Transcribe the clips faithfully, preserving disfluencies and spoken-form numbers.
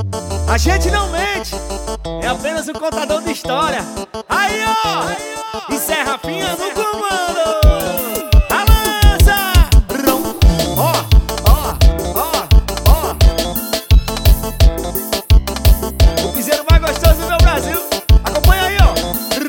A gente não mente, é apenas um contador de história. Aí ó, isso é Rafinha no comando. Alança! Ó, ó, ó, ó. O piseiro mais gostoso do meu Brasil. Acompanha aí, ó.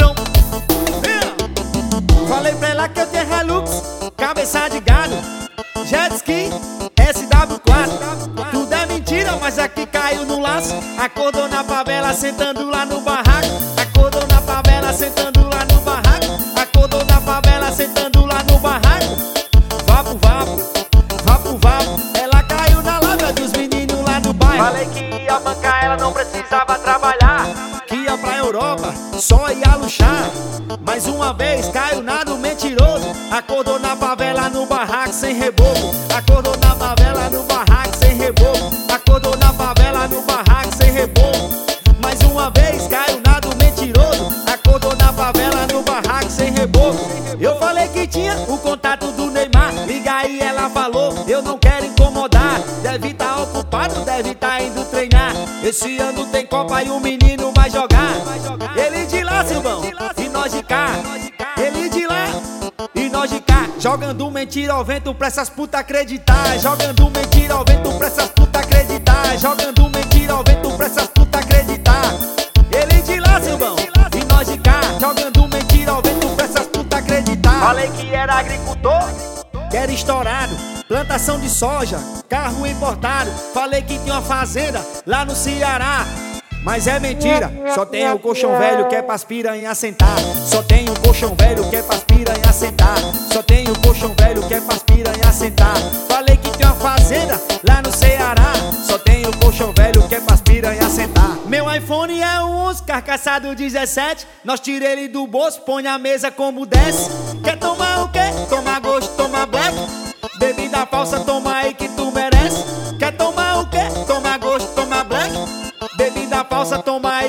Falei pra ela que eu tenho Hilux, cabeça de gado, jet ski, S W quatro. Tudo é mentira, mas aqui caiu no laço. Acordou na favela, sentando lá no barraco. Acordou na favela, sentando lá no barraco. Acordou na favela, sentando lá no barraco. Vapo, vapo, vapo, vapo. Ela caiu na lábia dos meninos lá no bairro. Falei que ia bancar, ela não precisava trabalhar. Que ia pra Europa, só ia luxar. Mais uma vez caiu na do mentiroso. Acordou na favela no barraco sem reboco. Acordou na favela no barraco sem reboco. Acordou na favela no barraco sem reboco. Mais uma vez caiu na do mentiroso. Acordou na favela no barraco sem reboco. Eu falei que tinha o contato do Neymar. Liga aí, ela falou, eu não quero incomodar. Deve tá ocupado, deve tá indo treinar. Esse ano tem Copa e o menino vai jogar. Ele de lá, Silvão, e nós de cá. Ele de lá e nós de cá. Jogando mentira ao vento pra essas putas acreditar. Jogando mentira ao vento pra essas putas acreditar. Jogando mentira ao vento pra essas putas acreditar. Ele de lá, Silvão, e nós de cá. Jogando mentira ao vento pra essas putas acreditar. Falei que era agricultor, que era estourado, plantação de soja, carro importado. Falei que tinha uma fazenda lá no Ceará. Mas é mentira, só tem o colchão velho que é pras piranhas sentar. Só tem o colchão velho que é pras piranhas sentar. Só tem o colchão velho que é pras piranhas sentar. Falei que tem uma fazenda lá no Ceará. Só tem o colchão velho que é pras piranhas sentar. Meu iPhone é um onze, carcaçado dezessete. Nós tirei ele do bolso, põe a mesa como desce. Quer tomar o quê? Toma gosto, toma black. Bebida falsa, toma aí que tu merece. Quer tomar o quê? Toma gosto, toma black. Bebida falsa, toma